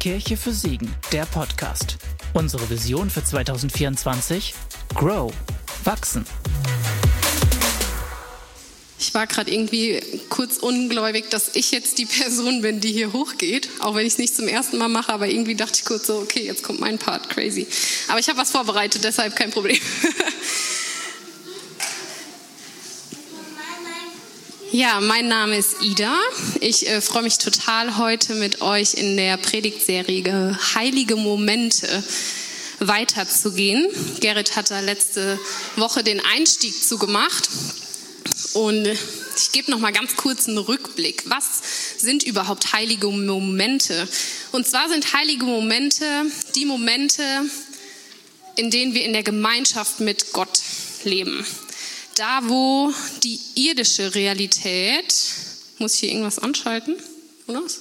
Kirche für Siegen, der Podcast. Unsere Vision für 2024? Grow. Wachsen. Ich war gerade irgendwie kurz ungläubig, dass ich jetzt die Person bin, die hier hochgeht. Auch wenn ich es nicht zum ersten Mal mache, aber irgendwie dachte ich kurz so, okay, jetzt kommt mein Part, crazy. Aber ich habe was vorbereitet, deshalb kein Problem. Ja, mein Name ist Ida. Ich freue mich total, heute mit euch in der Predigtserie Heilige Momente weiterzugehen. Gerrit hat da letzte Woche den Einstieg zugemacht. Und ich gebe noch mal ganz kurz einen Rückblick. Was sind überhaupt heilige Momente? Und zwar sind heilige Momente die Momente, in denen wir in der Gemeinschaft mit Gott leben. Da, wo die irdische Realität, muss ich hier irgendwas anschalten? Oder was?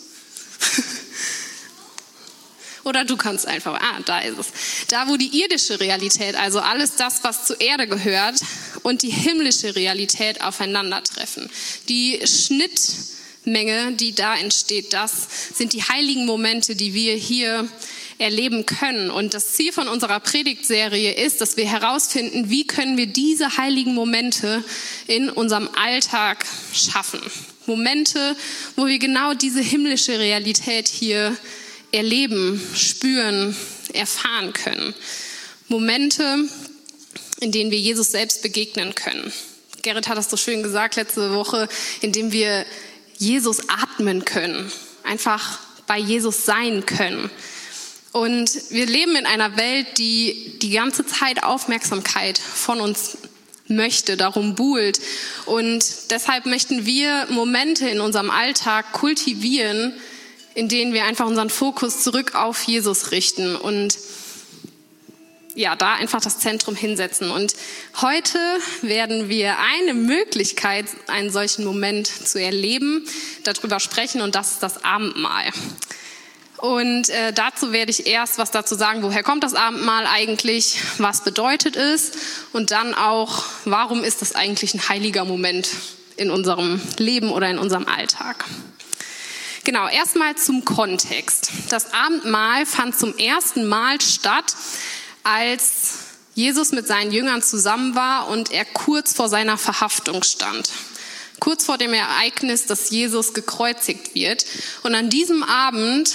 Oder du kannst einfach, da ist es. Da, wo die irdische Realität, also alles das, was zur Erde gehört, und die himmlische Realität aufeinandertreffen. Die Schnittmenge, die da entsteht, das sind die heiligen Momente, die wir hier erleben können. Und das Ziel von unserer Predigtserie ist, dass wir herausfinden, wie können wir diese heiligen Momente in unserem Alltag schaffen. Momente, wo wir genau diese himmlische Realität hier erleben, spüren, erfahren können. Momente, in denen wir Jesus selbst begegnen können. Gerrit hat das so schön gesagt letzte Woche, in denen wir Jesus atmen können, einfach bei Jesus sein können. Und wir leben in einer Welt, die die ganze Zeit Aufmerksamkeit von uns möchte, darum buhlt. Und deshalb möchten wir Momente in unserem Alltag kultivieren, in denen wir einfach unseren Fokus zurück auf Jesus richten und ja, da einfach das Zentrum hinsetzen. Und heute werden wir eine Möglichkeit, einen solchen Moment zu erleben, darüber sprechen, und das ist das Abendmahl. Und dazu werde ich erst was dazu sagen, woher kommt das Abendmahl eigentlich, was bedeutet es, und dann auch, warum ist das eigentlich ein heiliger Moment in unserem Leben oder in unserem Alltag. Genau, erstmal zum Kontext. Das Abendmahl fand zum ersten Mal statt, als Jesus mit seinen Jüngern zusammen war und er kurz vor seiner Verhaftung stand. Kurz vor dem Ereignis, dass Jesus gekreuzigt wird. Und an diesem Abend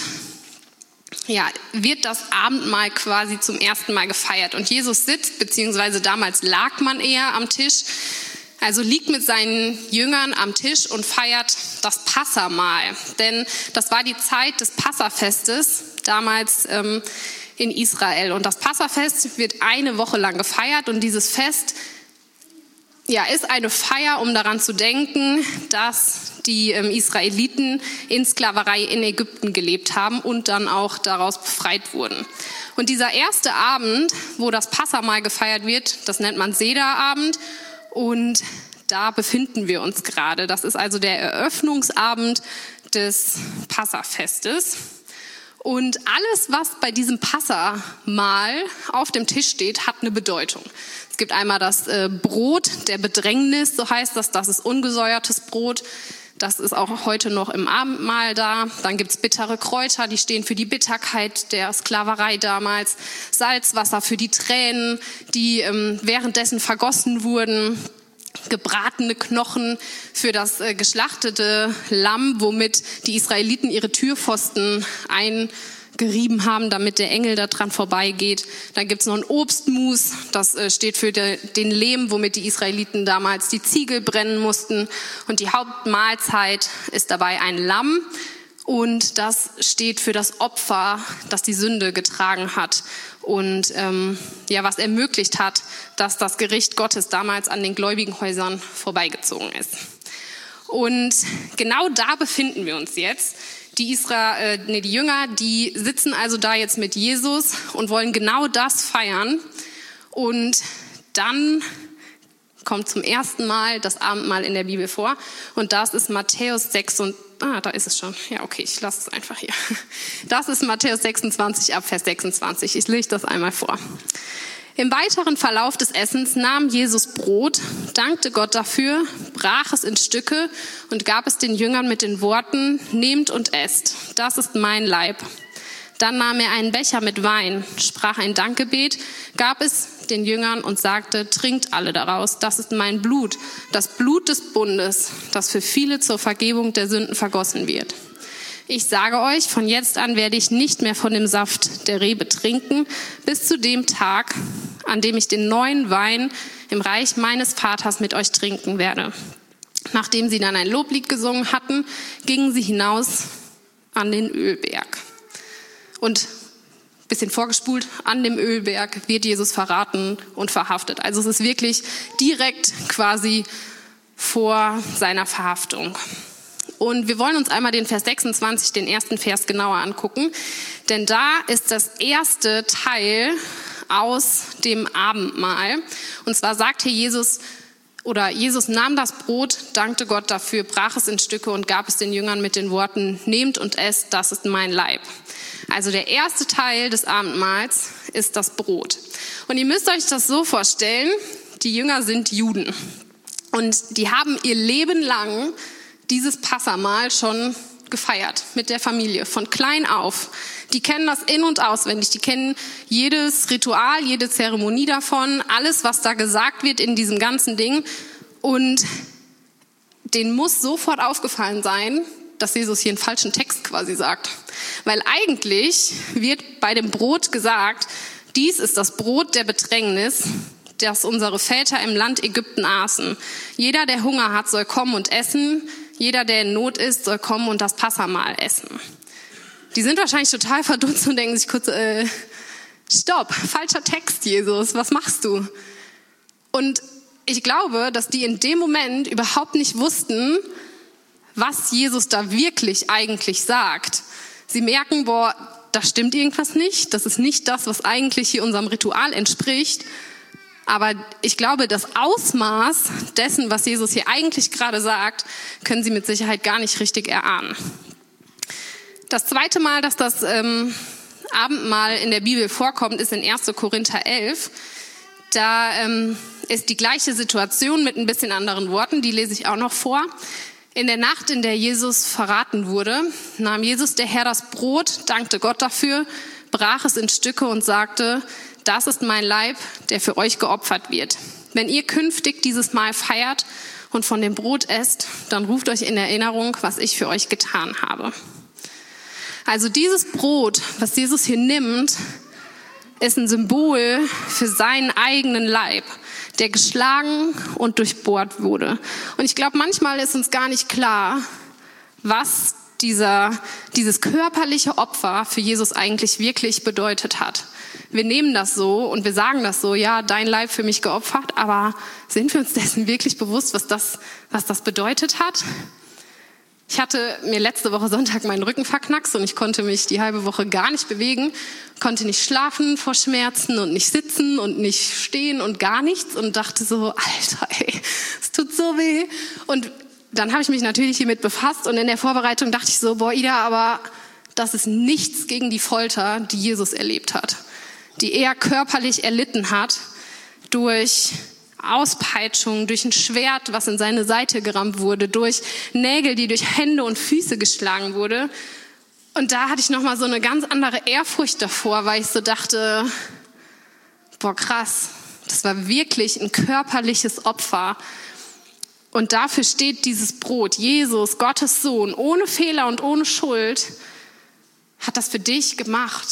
wird das Abendmahl quasi zum ersten Mal gefeiert. Und Jesus sitzt, beziehungsweise damals lag man eher am Tisch, also liegt mit seinen Jüngern am Tisch und feiert das Passahmahl. Denn das war die Zeit des Passafestes, damals in Israel. Und das Passafest wird eine Woche lang gefeiert. Und dieses Fest ist eine Feier, um daran zu denken, dass die Israeliten in Sklaverei in Ägypten gelebt haben und dann auch daraus befreit wurden. Und dieser erste Abend, wo das Passahmahl gefeiert wird, das nennt man Sederabend. Und da befinden wir uns gerade. Das ist also der Eröffnungsabend des Passafestes. Und alles, was bei diesem Passahmahl auf dem Tisch steht, hat eine Bedeutung. Es gibt einmal das Brot der Bedrängnis, so heißt das. Das ist ungesäuertes Brot. Das ist auch heute noch im Abendmahl da. Dann gibt's bittere Kräuter, die stehen für die Bitterkeit der Sklaverei damals. Salzwasser für die Tränen, die währenddessen vergossen wurden. Gebratene Knochen für das geschlachtete Lamm, womit die Israeliten ihre Türpfosten eingerieben haben, damit der Engel da dran vorbeigeht. Dann gibt's noch ein Obstmus, das steht für den Lehm, womit die Israeliten damals die Ziegel brennen mussten. Und die Hauptmahlzeit ist dabei ein Lamm. Und das steht für das Opfer, das die Sünde getragen hat und was ermöglicht hat, dass das Gericht Gottes damals an den gläubigen Häusern vorbeigezogen ist. Und genau da befinden wir uns jetzt. Die Jünger, die sitzen also da jetzt mit Jesus und wollen genau das feiern. Und dann kommt zum ersten Mal das Abendmahl in der Bibel vor. Und das ist Matthäus 6 und da ist es schon. Ja, okay, ich lasse es einfach hier. Das ist Matthäus 26 ab Vers 26. Ich lese das einmal vor. Im weiteren Verlauf des Essens nahm Jesus Brot, dankte Gott dafür, brach es in Stücke und gab es den Jüngern mit den Worten: Nehmt und esst, das ist mein Leib. Dann nahm er einen Becher mit Wein, sprach ein Dankgebet, gab es den Jüngern und sagte, trinkt alle daraus, das ist mein Blut, das Blut des Bundes, das für viele zur Vergebung der Sünden vergossen wird. Ich sage euch, von jetzt an werde ich nicht mehr von dem Saft der Rebe trinken, bis zu dem Tag, an dem ich den neuen Wein im Reich meines Vaters mit euch trinken werde. Nachdem sie dann ein Loblied gesungen hatten, gingen sie hinaus an den Ölberg. Und ein bisschen vorgespult, an dem Ölberg wird Jesus verraten und verhaftet. Also es ist wirklich direkt quasi vor seiner Verhaftung. Und wir wollen uns einmal den Vers 26, den ersten Vers genauer angucken. Denn da ist das erste Teil aus dem Abendmahl. Und zwar sagt hier Jesus nahm das Brot, dankte Gott dafür, brach es in Stücke und gab es den Jüngern mit den Worten, nehmt und esst, das ist mein Leib. Also der erste Teil des Abendmahls ist das Brot. Und ihr müsst euch das so vorstellen, die Jünger sind Juden. Und die haben ihr Leben lang dieses Passamahl schon gefeiert mit der Familie, von klein auf. Die kennen das in- und auswendig. Die kennen jedes Ritual, jede Zeremonie davon, alles, was da gesagt wird in diesem ganzen Ding. Und denen muss sofort aufgefallen sein, dass Jesus hier einen falschen Text quasi sagt. Weil eigentlich wird bei dem Brot gesagt, dies ist das Brot der Bedrängnis, das unsere Väter im Land Ägypten aßen. Jeder, der Hunger hat, soll kommen und essen. Jeder, der in Not ist, soll kommen und das Passamahl essen. Die sind wahrscheinlich total verdutzt und denken sich kurz, stopp, falscher Text, Jesus, was machst du? Und ich glaube, dass die in dem Moment überhaupt nicht wussten, was Jesus da wirklich eigentlich sagt. Sie merken, da stimmt irgendwas nicht, das ist nicht das, was eigentlich hier unserem Ritual entspricht. Aber ich glaube, das Ausmaß dessen, was Jesus hier eigentlich gerade sagt, können sie mit Sicherheit gar nicht richtig erahnen. Das zweite Mal, dass das Abendmahl in der Bibel vorkommt, ist in 1. Korinther 11. Da ist die gleiche Situation mit ein bisschen anderen Worten, die lese ich auch noch vor. In der Nacht, in der Jesus verraten wurde, nahm Jesus der Herr das Brot, dankte Gott dafür, brach es in Stücke und sagte, das ist mein Leib, der für euch geopfert wird. Wenn ihr künftig dieses Mahl feiert und von dem Brot esst, dann ruft euch in Erinnerung, was ich für euch getan habe. Also dieses Brot, was Jesus hier nimmt, ist ein Symbol für seinen eigenen Leib, der geschlagen und durchbohrt wurde. Und ich glaube, manchmal ist uns gar nicht klar, was dieses körperliche Opfer für Jesus eigentlich wirklich bedeutet hat. Wir nehmen das so und wir sagen das so, ja, dein Leib für mich geopfert, aber sind wir uns dessen wirklich bewusst, was das bedeutet hat? Ich hatte mir letzte Woche Sonntag meinen Rücken verknackst und ich konnte mich die halbe Woche gar nicht bewegen, konnte nicht schlafen vor Schmerzen und nicht sitzen und nicht stehen und gar nichts und dachte so, Alter, ey, es tut so weh. Und dann habe ich mich natürlich hiermit befasst und in der Vorbereitung dachte ich so, Ida, aber das ist nichts gegen die Folter, die Jesus erlebt hat, die er körperlich erlitten hat durch Auspeitschung, durch ein Schwert, was in seine Seite gerammt wurde, durch Nägel, die durch Hände und Füße geschlagen wurde. Und da hatte ich nochmal so eine ganz andere Ehrfurcht davor, weil ich so dachte, krass, das war wirklich ein körperliches Opfer. Und dafür steht dieses Brot. Jesus, Gottes Sohn, ohne Fehler und ohne Schuld, hat das für dich gemacht.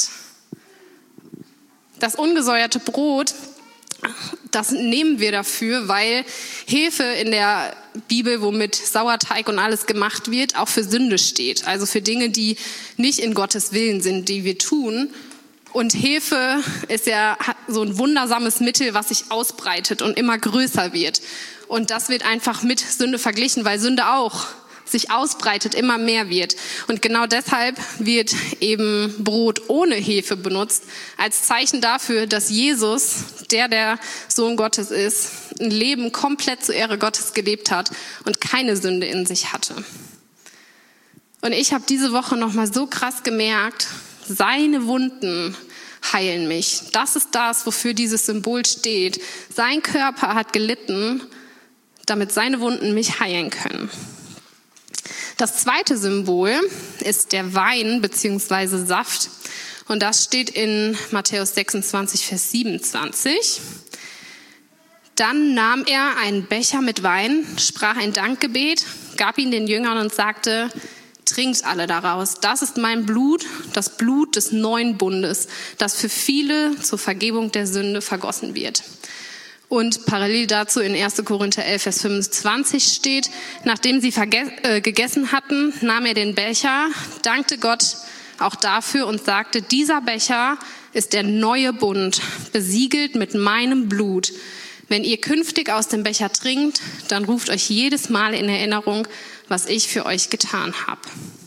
Das ungesäuerte Brot, das nehmen wir dafür, weil Hefe in der Bibel, womit Sauerteig und alles gemacht wird, auch für Sünde steht. Also für Dinge, die nicht in Gottes Willen sind, die wir tun. Und Hefe ist ja so ein wundersames Mittel, was sich ausbreitet und immer größer wird. Und das wird einfach mit Sünde verglichen, weil Sünde auch sich ausbreitet, immer mehr wird. Und genau deshalb wird eben Brot ohne Hefe benutzt, als Zeichen dafür, dass Jesus, der Sohn Gottes ist, ein Leben komplett zur Ehre Gottes gelebt hat und keine Sünde in sich hatte. Und ich habe diese Woche nochmal so krass gemerkt, seine Wunden heilen mich. Das ist das, wofür dieses Symbol steht. Sein Körper hat gelitten, damit seine Wunden mich heilen können. Das zweite Symbol ist der Wein bzw. Saft. Und das steht in Matthäus 26, Vers 27. Dann nahm er einen Becher mit Wein, sprach ein Dankgebet, gab ihn den Jüngern und sagte: Trinkt alle daraus. Das ist mein Blut, das Blut des neuen Bundes, das für viele zur Vergebung der Sünde vergossen wird. Und parallel dazu in 1. Korinther 11, Vers 25 steht: Nachdem sie gegessen hatten, nahm er den Becher, dankte Gott auch dafür und sagte: Dieser Becher ist der neue Bund, besiegelt mit meinem Blut. Wenn ihr künftig aus dem Becher trinkt, dann ruft euch jedes Mal in Erinnerung, was ich für euch getan habe.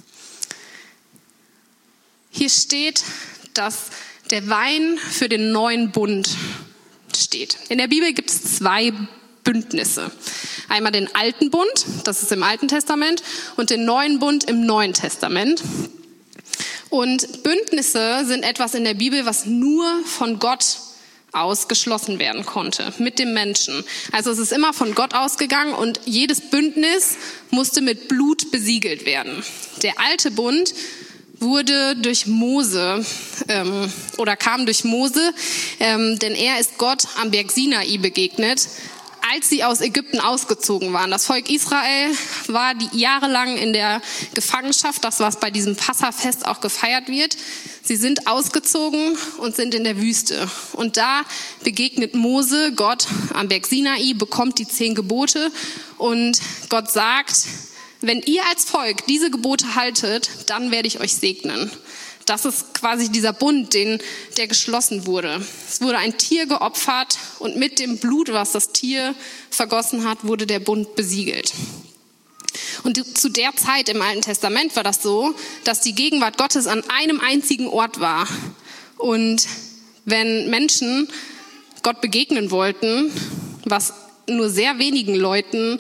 Hier steht, dass der Wein für den neuen Bund steht. In der Bibel gibt es 2 Bündnisse. Einmal den alten Bund, das ist im Alten Testament, und den neuen Bund im Neuen Testament. Und Bündnisse sind etwas in der Bibel, was nur von Gott ausgeschlossen werden konnte, mit dem Menschen. Also es ist immer von Gott ausgegangen und jedes Bündnis musste mit Blut besiegelt werden. Der alte Bund wurde durch Mose kam durch Mose, denn er ist Gott am Berg Sinai begegnet, als sie aus Ägypten ausgezogen waren. Das Volk Israel war jahrelang in der Gefangenschaft, das was bei diesem Passafest auch gefeiert wird. Sie sind ausgezogen und sind in der Wüste. Und da begegnet Mose Gott am Berg Sinai, bekommt die 10 Gebote und Gott sagt: Wenn ihr als Volk diese Gebote haltet, dann werde ich euch segnen. Das ist quasi dieser Bund, der geschlossen wurde. Es wurde ein Tier geopfert und mit dem Blut, was das Tier vergossen hat, wurde der Bund besiegelt. Und zu der Zeit im Alten Testament war das so, dass die Gegenwart Gottes an einem einzigen Ort war. Und wenn Menschen Gott begegnen wollten, was nur sehr wenigen Leuten,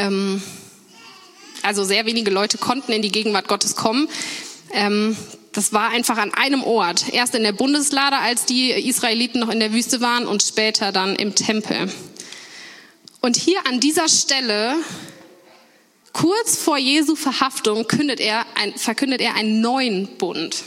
sehr wenige Leute konnten in die Gegenwart Gottes kommen, das war einfach an einem Ort. Erst in der Bundeslade, als die Israeliten noch in der Wüste waren, und später dann im Tempel. Und hier an dieser Stelle, kurz vor Jesu Verhaftung, verkündet er einen neuen Bund.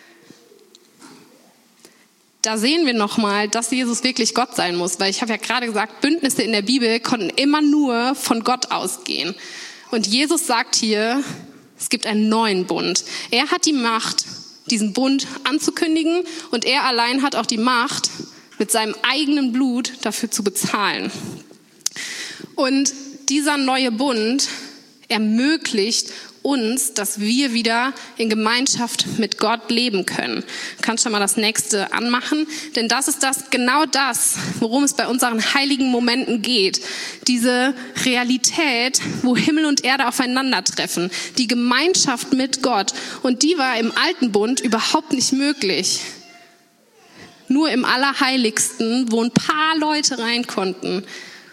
Da sehen wir nochmal, dass Jesus wirklich Gott sein muss, weil ich habe ja gerade gesagt, Bündnisse in der Bibel konnten immer nur von Gott ausgehen. Und Jesus sagt hier, es gibt einen neuen Bund. Er hat die Macht, diesen Bund anzukündigen, und er allein hat auch die Macht, mit seinem eigenen Blut dafür zu bezahlen. Und dieser neue Bund ermöglicht uns, dass wir wieder in Gemeinschaft mit Gott leben können. Du kannst schon mal das nächste anmachen, denn das ist genau das, worum es bei unseren heiligen Momenten geht. Diese Realität, wo Himmel und Erde aufeinandertreffen, die Gemeinschaft mit Gott. Und die war im alten Bund überhaupt nicht möglich. Nur im Allerheiligsten, wo ein paar Leute rein konnten.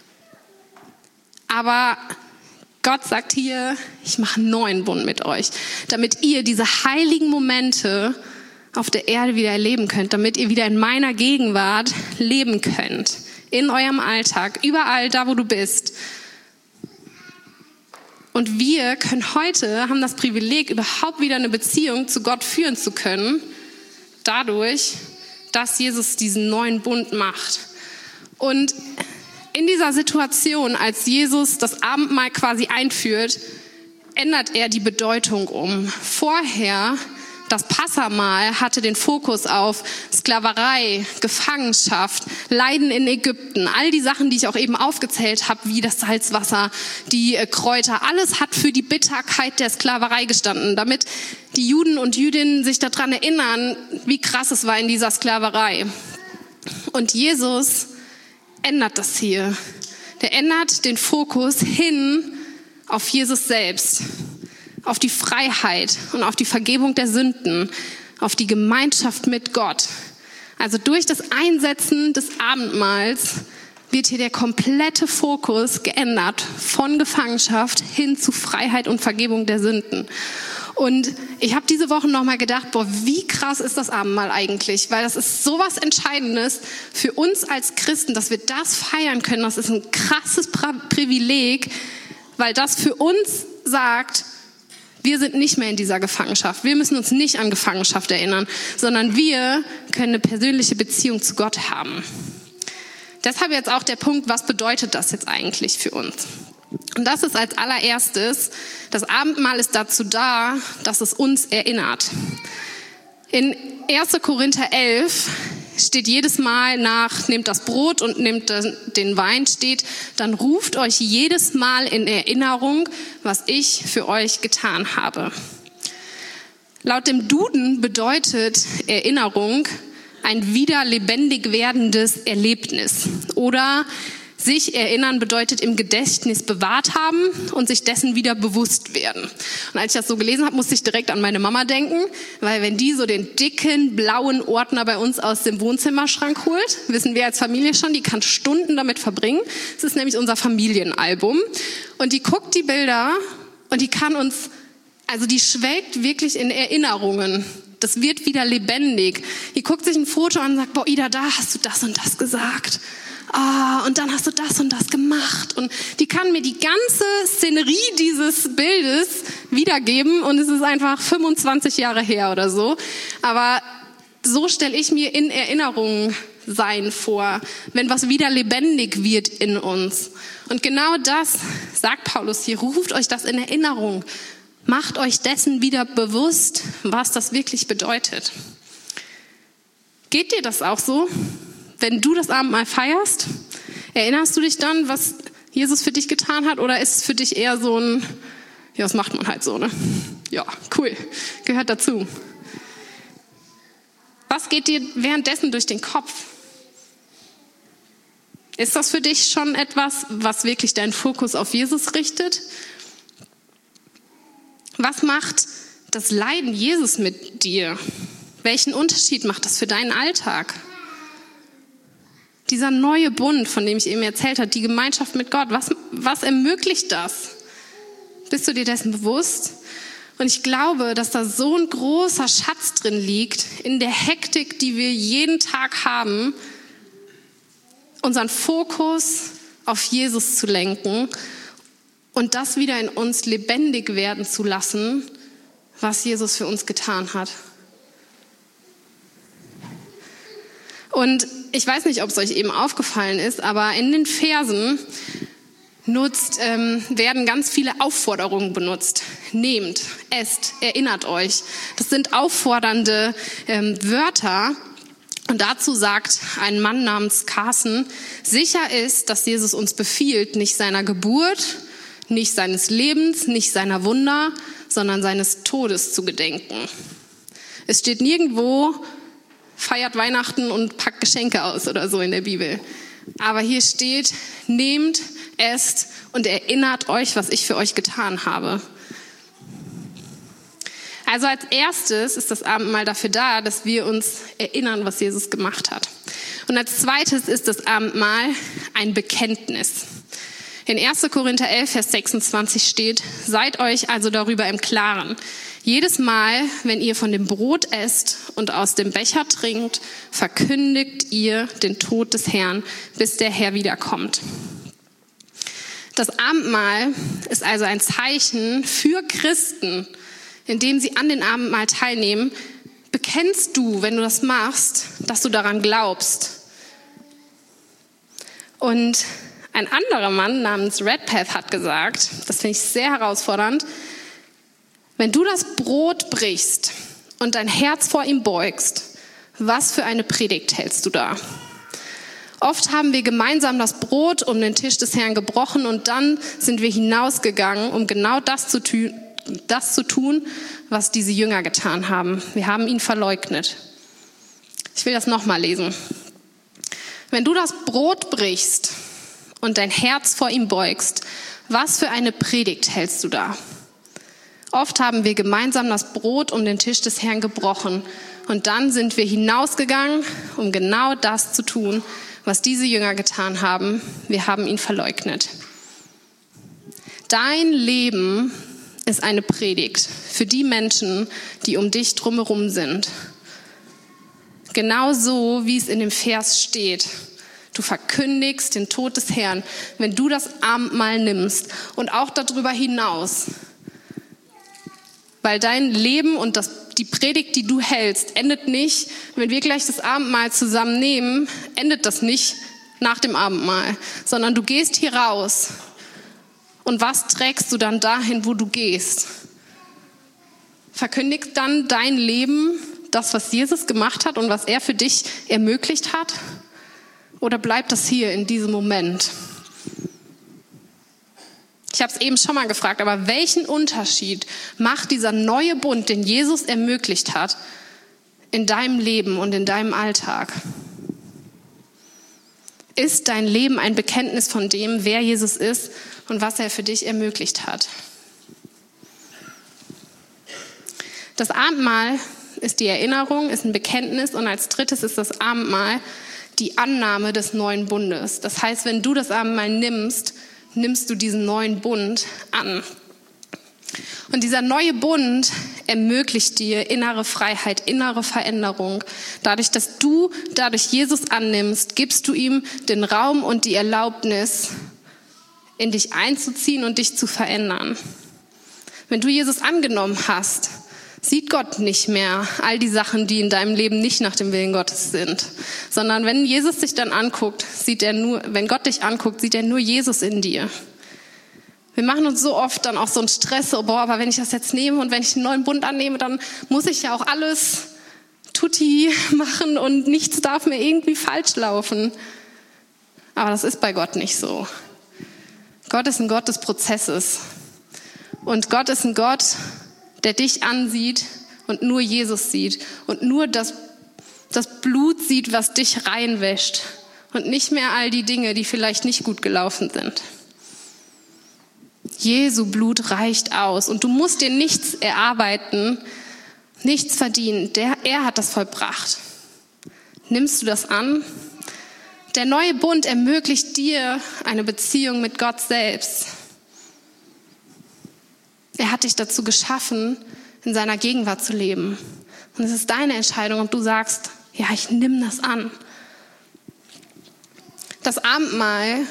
Aber Gott sagt hier, ich mache einen neuen Bund mit euch, damit ihr diese heiligen Momente auf der Erde wieder erleben könnt, damit ihr wieder in meiner Gegenwart leben könnt, in eurem Alltag, überall da, wo du bist. Und wir haben das Privileg, überhaupt wieder eine Beziehung zu Gott führen zu können, dadurch, dass Jesus diesen neuen Bund macht. Und in dieser Situation, als Jesus das Abendmahl quasi einführt, ändert er die Bedeutung um. Vorher, das Passamahl hatte den Fokus auf Sklaverei, Gefangenschaft, Leiden in Ägypten, all die Sachen, die ich auch eben aufgezählt habe, wie das Salzwasser, die Kräuter, alles hat für die Bitterkeit der Sklaverei gestanden, damit die Juden und Jüdinnen sich daran erinnern, wie krass es war in dieser Sklaverei. Und Jesus ändert das hier. Der ändert den Fokus hin auf Jesus selbst, auf die Freiheit und auf die Vergebung der Sünden, auf die Gemeinschaft mit Gott. Also durch das Einsetzen des Abendmahls wird hier der komplette Fokus geändert von Gefangenschaft hin zu Freiheit und Vergebung der Sünden. Und ich habe diese Woche nochmal gedacht, wie krass ist das Abendmahl eigentlich? Weil das ist sowas Entscheidendes für uns als Christen, dass wir das feiern können. Das ist ein krasses Privileg, weil das für uns sagt, Wir sind nicht mehr in dieser Gefangenschaft. Wir müssen uns nicht an Gefangenschaft erinnern, sondern wir können eine persönliche Beziehung zu Gott haben. Deshalb jetzt auch der Punkt, was bedeutet das jetzt eigentlich für uns? Und das ist als allererstes, das Abendmahl ist dazu da, dass es uns erinnert. In 1. Korinther 11 steht jedes Mal nach, nehmt das Brot und nehmt den Wein, steht, dann ruft euch jedes Mal in Erinnerung, was ich für euch getan habe. Laut dem Duden bedeutet Erinnerung ein wieder lebendig werdendes Erlebnis. Oder sich erinnern bedeutet im Gedächtnis bewahrt haben und sich dessen wieder bewusst werden. Und als ich das so gelesen habe, musste ich direkt an meine Mama denken, weil wenn die so den dicken, blauen Ordner bei uns aus dem Wohnzimmerschrank holt, wissen wir als Familie schon, die kann Stunden damit verbringen. Das ist nämlich unser Familienalbum. Und die guckt die Bilder und die kann uns, also die schwelgt wirklich in Erinnerungen. Das wird wieder lebendig. Die guckt sich ein Foto an und sagt, boah, Ida, da hast du das und das gesagt. Und dann hast du das und das gemacht. Und die kann mir die ganze Szenerie dieses Bildes wiedergeben und es ist einfach 25 Jahre her oder so. Aber so stelle ich mir in Erinnerung sein vor, wenn was wieder lebendig wird in uns. Und genau das sagt Paulus hier, ruft euch das in Erinnerung. Macht euch dessen wieder bewusst, was das wirklich bedeutet. Geht dir das auch so? Wenn du das Abendmahl feierst, erinnerst du dich dann, was Jesus für dich getan hat? Oder ist es für dich eher so ein, ja, das macht man halt so, ne? Ja, cool, gehört dazu. Was geht dir währenddessen durch den Kopf? Ist das für dich schon etwas, was wirklich deinen Fokus auf Jesus richtet? Was macht das Leiden Jesus mit dir? Welchen Unterschied macht das für deinen Alltag? Dieser neue Bund, von dem ich eben erzählt habe, die Gemeinschaft mit Gott, was ermöglicht das? Bist du dir dessen bewusst? Und ich glaube, dass da so ein großer Schatz drin liegt, in der Hektik, die wir jeden Tag haben, unseren Fokus auf Jesus zu lenken und das wieder in uns lebendig werden zu lassen, was Jesus für uns getan hat. Und ich weiß nicht, ob es euch eben aufgefallen ist, aber in den Versen werden ganz viele Aufforderungen benutzt. Nehmt, esst, erinnert euch. Das sind auffordernde Wörter. Und dazu sagt ein Mann namens Carson, sicher ist, dass Jesus uns befiehlt, nicht seiner Geburt, nicht seines Lebens, nicht seiner Wunder, sondern seines Todes zu gedenken. Es steht nirgendwo, feiert Weihnachten und packt Geschenke aus oder so in der Bibel. Aber hier steht, nehmt, esst und erinnert euch, was ich für euch getan habe. Also als erstes ist das Abendmahl dafür da, dass wir uns erinnern, was Jesus gemacht hat. Und als zweites ist das Abendmahl ein Bekenntnis. In 1. Korinther 11, Vers 26 steht, seid euch also darüber im Klaren. Jedes Mal, wenn ihr von dem Brot esst und aus dem Becher trinkt, verkündigt ihr den Tod des Herrn, bis der Herr wiederkommt. Das Abendmahl ist also ein Zeichen für Christen, indem sie an den Abendmahl teilnehmen. Bekennst du, wenn du das machst, dass du daran glaubst? Und ein anderer Mann namens Redpath hat gesagt, das finde ich sehr herausfordernd, wenn du das Brot brichst und dein Herz vor ihm beugst, was für eine Predigt hältst du da? Oft haben wir gemeinsam das Brot um den Tisch des Herrn gebrochen und dann sind wir hinausgegangen, um genau das zu tun, was diese Jünger getan haben. Wir haben ihn verleugnet. Ich will das nochmal lesen. Wenn du das Brot brichst und dein Herz vor ihm beugst, was für eine Predigt hältst du da? Oft haben wir gemeinsam das Brot um den Tisch des Herrn gebrochen und dann sind wir hinausgegangen, um genau das zu tun, was diese Jünger getan haben. Wir haben ihn verleugnet. Dein Leben ist eine Predigt für die Menschen, die um dich drumherum sind. Genauso wie es in dem Vers steht. Du verkündigst den Tod des Herrn, wenn du das Abendmahl nimmst und auch darüber hinaus. Weil dein Leben und die Predigt, die du hältst, endet nicht, wenn wir gleich das Abendmahl zusammen nehmen, endet das nicht nach dem Abendmahl, sondern du gehst hier raus. Und was trägst du dann dahin, wo du gehst? Verkündigt dann dein Leben das, was Jesus gemacht hat und was er für dich ermöglicht hat? Oder bleibt das hier in diesem Moment? Ich habe es eben schon mal gefragt, aber welchen Unterschied macht dieser neue Bund, den Jesus ermöglicht hat, in deinem Leben und in deinem Alltag? Ist dein Leben ein Bekenntnis von dem, wer Jesus ist und was er für dich ermöglicht hat? Das Abendmahl ist die Erinnerung, ist ein Bekenntnis und als drittes ist das Abendmahl die Annahme des neuen Bundes. Das heißt, wenn du das Abendmahl nimmst, nimmst du diesen neuen Bund an. Und dieser neue Bund ermöglicht dir innere Freiheit, innere Veränderung. Dadurch, dass du Jesus annimmst, gibst du ihm den Raum und die Erlaubnis, in dich einzuziehen und dich zu verändern. Wenn du Jesus angenommen hast, sieht Gott nicht mehr all die Sachen, die in deinem Leben nicht nach dem Willen Gottes sind, sondern wenn Jesus dich dann anguckt, wenn Gott dich anguckt, sieht er nur Jesus in dir. Wir machen uns so oft dann auch so einen Stress, aber wenn ich das jetzt nehme und wenn ich einen neuen Bund annehme, dann muss ich ja auch alles tutti machen und nichts darf mir irgendwie falsch laufen. Aber das ist bei Gott nicht so. Gott ist ein Gott des Prozesses. Und Gott ist ein Gott, der dich ansieht und nur Jesus sieht und nur das Blut sieht, was dich reinwäscht und nicht mehr all die Dinge, die vielleicht nicht gut gelaufen sind. Jesu Blut reicht aus und du musst dir nichts erarbeiten, nichts verdienen. Er hat das vollbracht. Nimmst du das an? Der neue Bund ermöglicht dir eine Beziehung mit Gott selbst. Er hat dich dazu geschaffen, in seiner Gegenwart zu leben. Und es ist deine Entscheidung, ob du sagst, ja, ich nehme das an. Das Abendmahl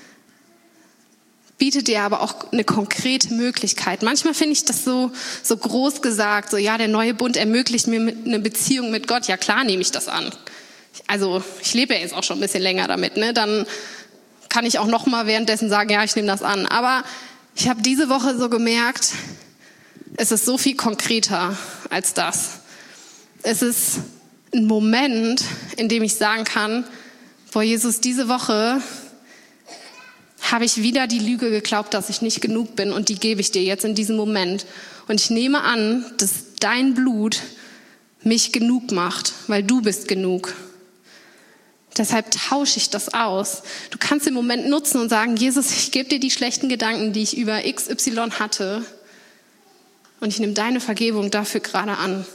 bietet dir aber auch eine konkrete Möglichkeit. Manchmal finde ich das so groß gesagt, so ja, der neue Bund ermöglicht mir eine Beziehung mit Gott. Ja, klar nehme ich das an. Also ich lebe ja jetzt auch schon ein bisschen länger damit, ne? Dann kann ich auch noch mal währenddessen sagen, ja, ich nehme das an. Aber ich habe diese Woche so gemerkt, es ist so viel konkreter als das. Es ist ein Moment, in dem ich sagen kann, boah, Jesus, diese Woche habe ich wieder die Lüge geglaubt, dass ich nicht genug bin und die gebe ich dir jetzt in diesem Moment. Und ich nehme an, dass dein Blut mich genug macht, weil du bist genug. Deshalb tausche ich das aus. Du kannst den Moment nutzen und sagen, Jesus, ich gebe dir die schlechten Gedanken, die ich über XY hatte und ich nehme deine Vergebung dafür gerade an.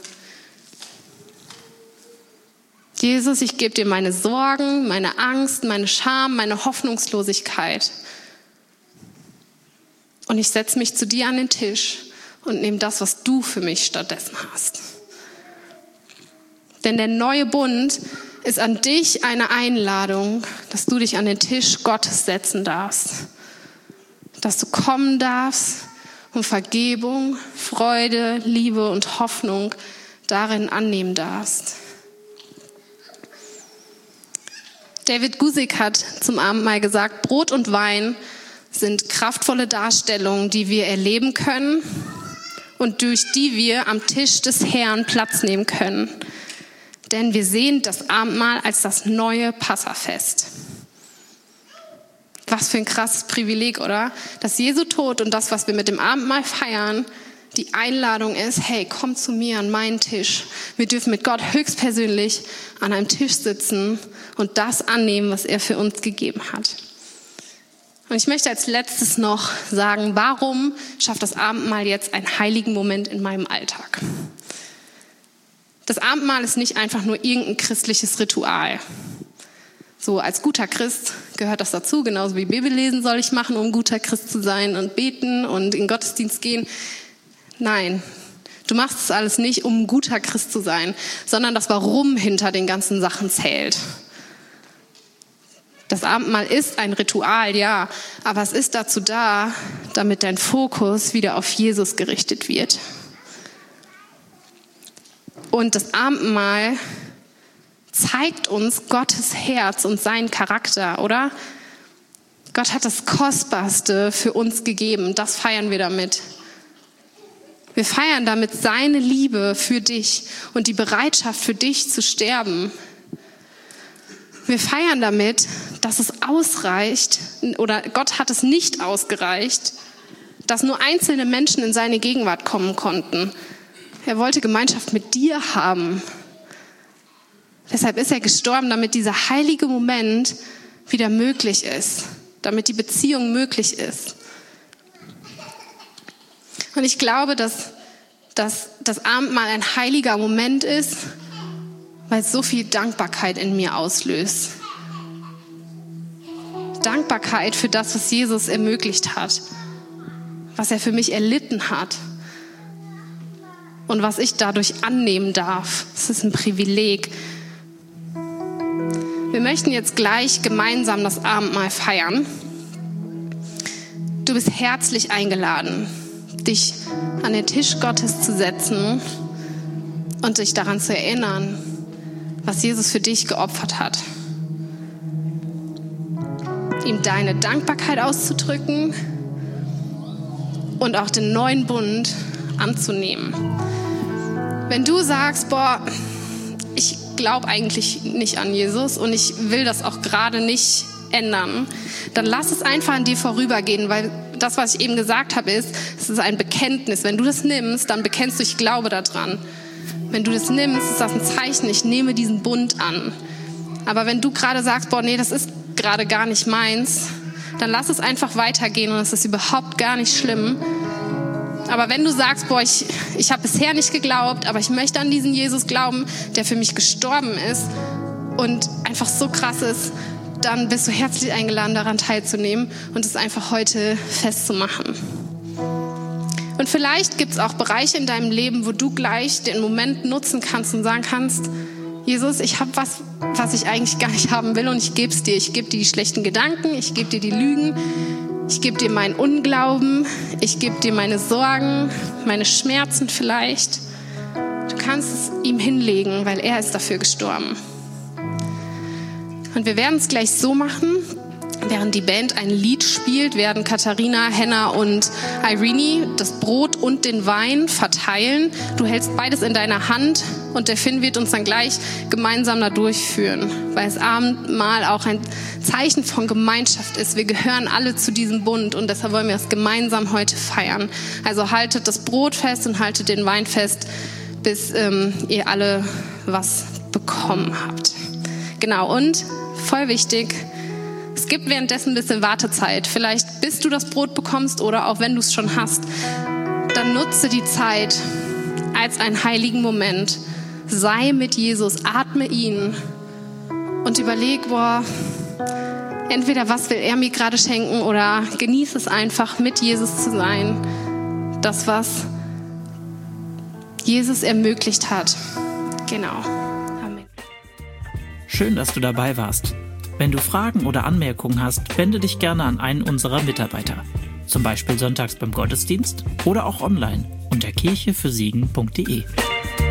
Jesus, ich gebe dir meine Sorgen, meine Angst, meine Scham, meine Hoffnungslosigkeit. Und ich setze mich zu dir an den Tisch und nehme das, was du für mich stattdessen hast. Denn der neue Bund ist an dich eine Einladung, dass du dich an den Tisch Gottes setzen darfst. Dass du kommen darfst und Vergebung, Freude, Liebe und Hoffnung darin annehmen darfst. David Guzik hat zum Abendmahl gesagt, Brot und Wein sind kraftvolle Darstellungen, die wir erleben können und durch die wir am Tisch des Herrn Platz nehmen können. Denn wir sehen das Abendmahl als das neue Passafest. Was für ein krasses Privileg, oder? Dass Jesu Tod und das, was wir mit dem Abendmahl feiern, die Einladung ist, hey, komm zu mir an meinen Tisch. Wir dürfen mit Gott höchstpersönlich an einem Tisch sitzen und das annehmen, was er für uns gegeben hat. Und ich möchte als letztes noch sagen, warum schafft das Abendmahl jetzt einen heiligen Moment in meinem Alltag? Das Abendmahl ist nicht einfach nur irgendein christliches Ritual. So als guter Christ gehört das dazu, genauso wie Bibellesen soll ich machen, um guter Christ zu sein und beten und in den Gottesdienst gehen. Nein, du machst es alles nicht, um ein guter Christ zu sein, sondern das Warum hinter den ganzen Sachen zählt. Das Abendmahl ist ein Ritual, ja, aber es ist dazu da, damit dein Fokus wieder auf Jesus gerichtet wird. Und das Abendmahl zeigt uns Gottes Herz und seinen Charakter, oder? Gott hat das Kostbarste für uns gegeben. Das feiern wir damit. Wir feiern damit seine Liebe für dich und die Bereitschaft für dich zu sterben. Wir feiern damit, dass es ausreicht, oder Gott hat es nicht ausgereicht, dass nur einzelne Menschen in seine Gegenwart kommen konnten. Er wollte Gemeinschaft mit dir haben. Deshalb ist er gestorben, damit dieser heilige Moment wieder möglich ist, damit die Beziehung möglich ist. Und ich glaube, dass das Abendmahl ein heiliger Moment ist, weil es so viel Dankbarkeit in mir auslöst. Dankbarkeit für das, was Jesus ermöglicht hat, was er für mich erlitten hat und was ich dadurch annehmen darf. Es ist ein Privileg. Wir möchten jetzt gleich gemeinsam das Abendmahl feiern. Du bist herzlich eingeladen, dich an den Tisch Gottes zu setzen und dich daran zu erinnern, was Jesus für dich geopfert hat. Ihm deine Dankbarkeit auszudrücken und auch den neuen Bund anzunehmen. Wenn du sagst, ich glaube eigentlich nicht an Jesus und ich will das auch gerade nicht ändern, dann lass es einfach an dir vorübergehen, weil das, was ich eben gesagt habe, es ist ein Bekenntnis. Wenn du das nimmst, dann bekennst du, ich glaube daran. Wenn du das nimmst, ist das ein Zeichen, ich nehme diesen Bund an. Aber wenn du gerade sagst, nee, das ist gerade gar nicht meins, dann lass es einfach weitergehen und es ist überhaupt gar nicht schlimm. Aber wenn du sagst, ich habe bisher nicht geglaubt, aber ich möchte an diesen Jesus glauben, der für mich gestorben ist und einfach so krass ist, dann bist du herzlich eingeladen, daran teilzunehmen und es einfach heute festzumachen. Und vielleicht gibt es auch Bereiche in deinem Leben, wo du gleich den Moment nutzen kannst und sagen kannst, Jesus, ich habe was ich eigentlich gar nicht haben will und ich gebe es dir. Ich gebe dir die schlechten Gedanken, ich gebe dir die Lügen, ich gebe dir meinen Unglauben, ich gebe dir meine Sorgen, meine Schmerzen vielleicht. Du kannst es ihm hinlegen, weil er ist dafür gestorben. Und wir werden es gleich so machen, während die Band ein Lied spielt, werden Katharina, Henna und Irene das Brot und den Wein verteilen. Du hältst beides in deiner Hand und der Finn wird uns dann gleich gemeinsam da durchführen, weil das Abendmahl auch ein Zeichen von Gemeinschaft ist. Wir gehören alle zu diesem Bund und deshalb wollen wir das gemeinsam heute feiern. Also haltet das Brot fest und haltet den Wein fest, bis ihr alle was bekommen habt. Genau, und voll wichtig, es gibt währenddessen ein bisschen Wartezeit. Vielleicht bis du das Brot bekommst oder auch wenn du es schon hast, dann nutze die Zeit als einen heiligen Moment. Sei mit Jesus, atme ihn und überleg, entweder was will er mir gerade schenken oder genieße es einfach, mit Jesus zu sein. Das, was Jesus ermöglicht hat. Genau. Amen. Schön, dass du dabei warst. Wenn du Fragen oder Anmerkungen hast, wende dich gerne an einen unserer Mitarbeiter. Zum Beispiel sonntags beim Gottesdienst oder auch online unter kirchefürsiegen.de.